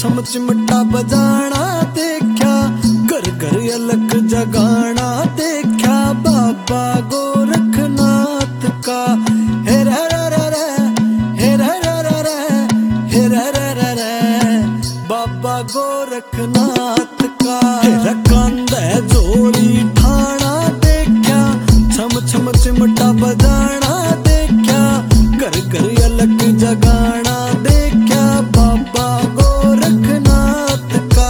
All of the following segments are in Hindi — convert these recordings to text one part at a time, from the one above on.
छम चिमटा बजाना देखा, घर घर अलख जगाना देखा बाबा गोरखनाथ का। हे रे रे रे रे, हे रे रे रे रे, हे रे रे रे रे, बाबा गोरखनाथ का। कंधे जोड़ी ठाना देखा, छम छम चिमटा बजाना देखा, घर घर अलख जगाना देखा बाबा गोरखनाथ का।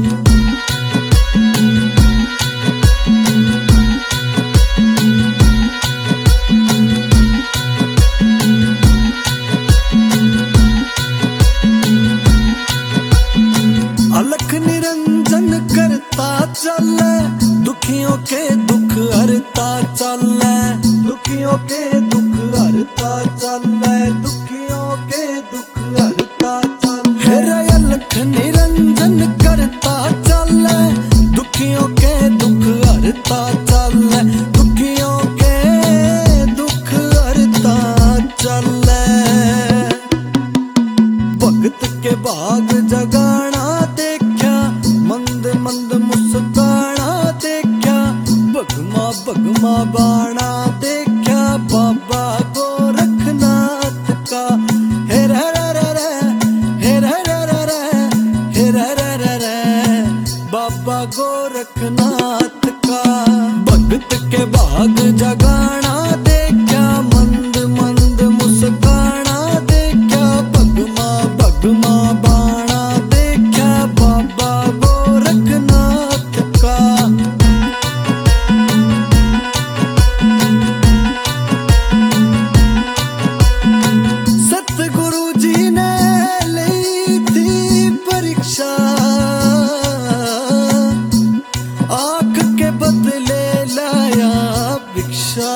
अलख निरंजन करता चले, दुखियों के दुख हरता चले, दुखियों के दुख हरता चले, दुखियों के दुख हरता चले। हेरा अलख निरंजन करता चले, दुखियों के दुख हरता चले, दुखियों के दुख हरता चले। भगत के भाग जगाना देखा, मंद मंद मुस्काना देखा, भगमा भगमा बाणा देखा बाबा गोरखनाथ का। हे रे रे रे रे, हे रे रे रे रे, हे रे रे रे रे, बाबा गोरखनाथ का। भगत के भाग जगाना देखा, मंद मंद मुस्काना देखा, भगमा भगमा बाणा देखा बाबा गोरखनाथ का। सतगुरु जी ने ली थी परीक्षा, आंख के बदले लाया भिक्षा।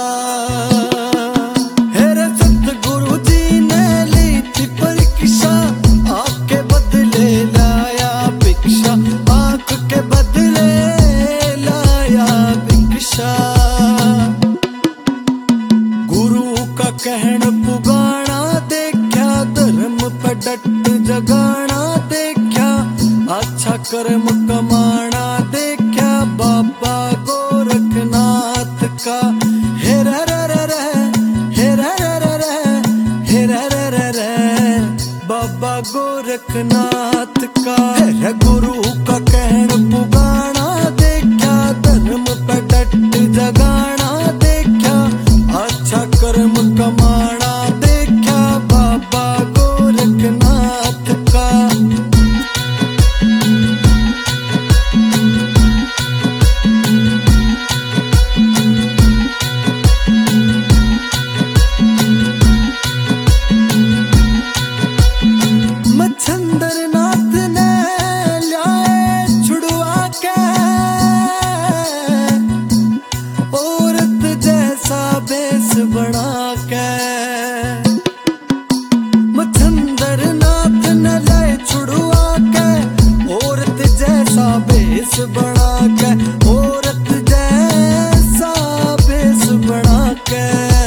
हेरे सतगुरु जी ने ली थी परीक्षा, आंख के बदले लाया भिक्षा, आंख के बदले लाया भिक्षा। गुरु का कहन पुगाना देखा, धर्म पे डट जगाना देखा, अच्छा कर्म कमाना देखा बाबा गोरखनाथ का। हे रे रे रे रे, हे रे रे रे रे, हे रे रे रे रे, बाबा गोरखनाथ का। हे गुरु का कहन पुगाना देखा, धर्म पे डट जगाना देखा, अच्छा कर्म कमाना देखा बाबा गोरखनाथ का। मच्छंद्रनाथ ने लाए छुड़वा के, औरत जैसा भेष बना के। मच्छंद्रनाथ ने लाए छुड़वा के, औरत जैसा भेष बना के, औरत जैसा भेष बना के।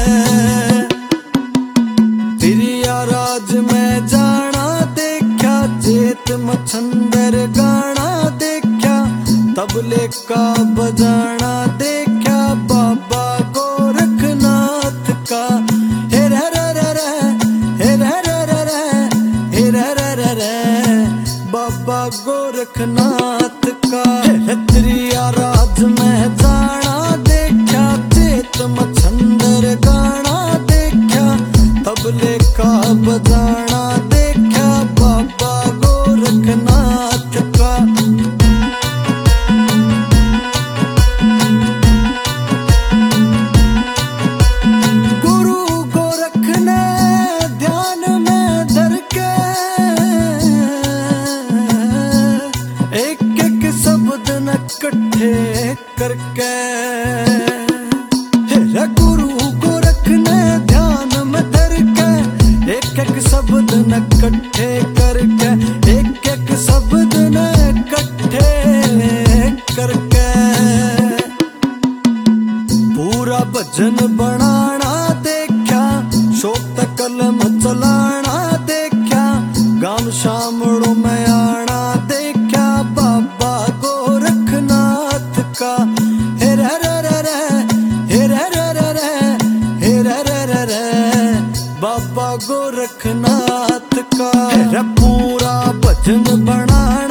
तिरिया राज में जाना देखा, चेत मच्छंदर गाना देखा, तबले का बजाना देखा बाबा गोरखनाथ का। हे रे रे रे रे, हे रे रे रे रे, हे रे रे रे रे, बाबा गोरखनाथ का। तिरिया राज में जाना देखा, चेत मच्छंदर गाना देखा, तबले का बजाना देखा बाबा गोरखनाथ का। गुरु गोरख ने ध्यान में धर के, एक एक शब्द न इकट्ठे करके। हे गुरु गोरख ने ध्यान में धर के, एक एक शब्द न इकट्ठे करके, एक एक शब्द न इकट्ठे करके। पूरा भजन बनाना देखा, शोक कलम चलाना देखा, गाम शामड़ों में आना गोरखनाथ का। पूरा भजन बनाना